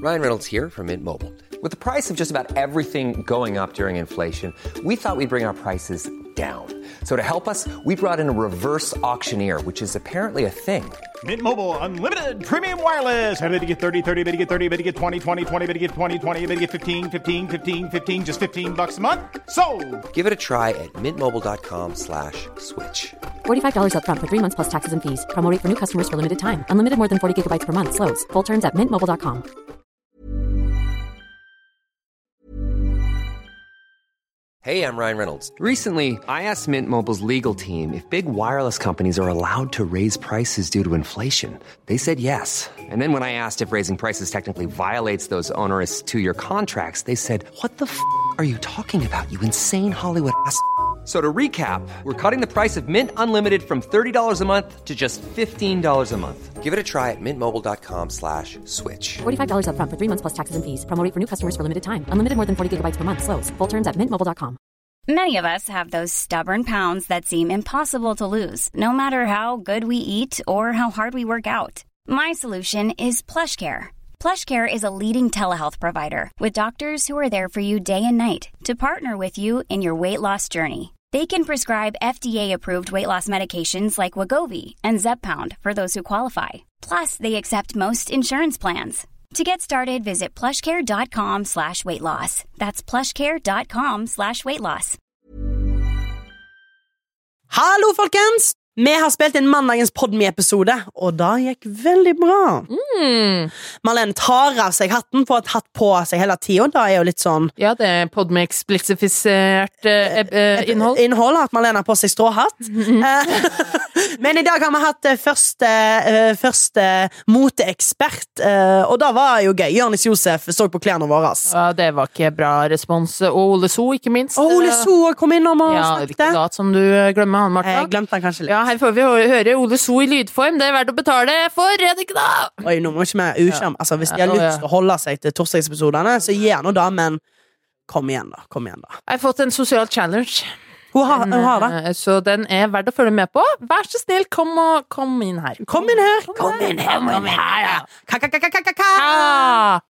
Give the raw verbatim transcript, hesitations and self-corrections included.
Ryan Reynolds here from Mint Mobile. With the price of just about everything going up during inflation, we thought we'd bring our prices down. So to help us, we brought in a reverse auctioneer, which is apparently a thing. Mint Mobile Unlimited Premium Wireless. How to get thirty, thirty, how to get thirty, how to get twenty, twenty, twenty, how to get twenty, twenty, how to get fifteen, fifteen, fifteen, fifteen, just fifteen bucks a month? Sold! Give it a try at mintmobile.com slash switch. forty-five dollars up front for three months plus taxes and fees. Promo rate for new customers for limited time. Unlimited more than forty gigabytes per month. Slows full terms at mint mobile dot com. Hey, I'm Ryan Reynolds. Recently, I asked Mint Mobile's legal team if big wireless companies are allowed to raise prices due to inflation. They said yes. And then when I asked if raising prices technically violates those onerous two-year contracts, they said, what the f*** are you talking about, you insane Hollywood ass f- So to recap, we're cutting the price of Mint Unlimited from thirty dollars a month to just fifteen dollars a month. Give it a try at mintmobile.com slash switch. forty-five dollars up front for three months plus taxes and fees. Promo rate for new customers for limited time. Unlimited more than forty gigabytes per month. Slows full terms at mint mobile dot com. Many of us have those stubborn pounds that seem impossible to lose, no matter how good we eat or how hard we work out. My solution is PlushCare. PlushCare is a leading telehealth provider with doctors who are there for you day and night to partner with you in your weight loss journey. They can prescribe F D A-approved weight loss medications like Wegovy and Zepbound for those who qualify. Plus, they accept most insurance plans. To get started, visit plushcare.com slash weight loss. That's plushcare.com slash weight loss. Hallo, folkens! Vi har spilt en mandagens PodMe-episode, og da gikk veldig bra. Mm. Marlene tar av seg hatten på å ha hatt på seg hele tiden. Da er jo litt sånn... Ja, det er PodMe-eksplitsifisert uh, uh, innhold. Innhold, at Marlene har på seg stråhatt. Mm-hmm. Men i dag har vi hatt første, uh, første moteekspert, uh, og da var det jo gøy. Jonis Josef så på klærne våre. Ja, det var ikke bra respons. Og Ole So, ikke minst. Og Ole So kom inn og ja, snakket. Ikke lat som du glemmer han, Martha. Jeg glemte han kanskje litt. Ja, her får vi høre Ole So i lydform. Det er verdt å betale for, er det ikke da? Oi, nå må vi ikke mer uskjerm. Altså, hvis de har lyst til å holde seg til torsdagsepisodene, så gjør noe da, men kom igjen da, kom igjen da. Jeg har fått en sosial challenge. Hun har, hun har det. Så den er verdt å følge med på. Vær så snill, kom, og, kom inn her. Kom inn her, kom inn her, kom inn her, ja. Ka-ka-ka-ka-ka-ka!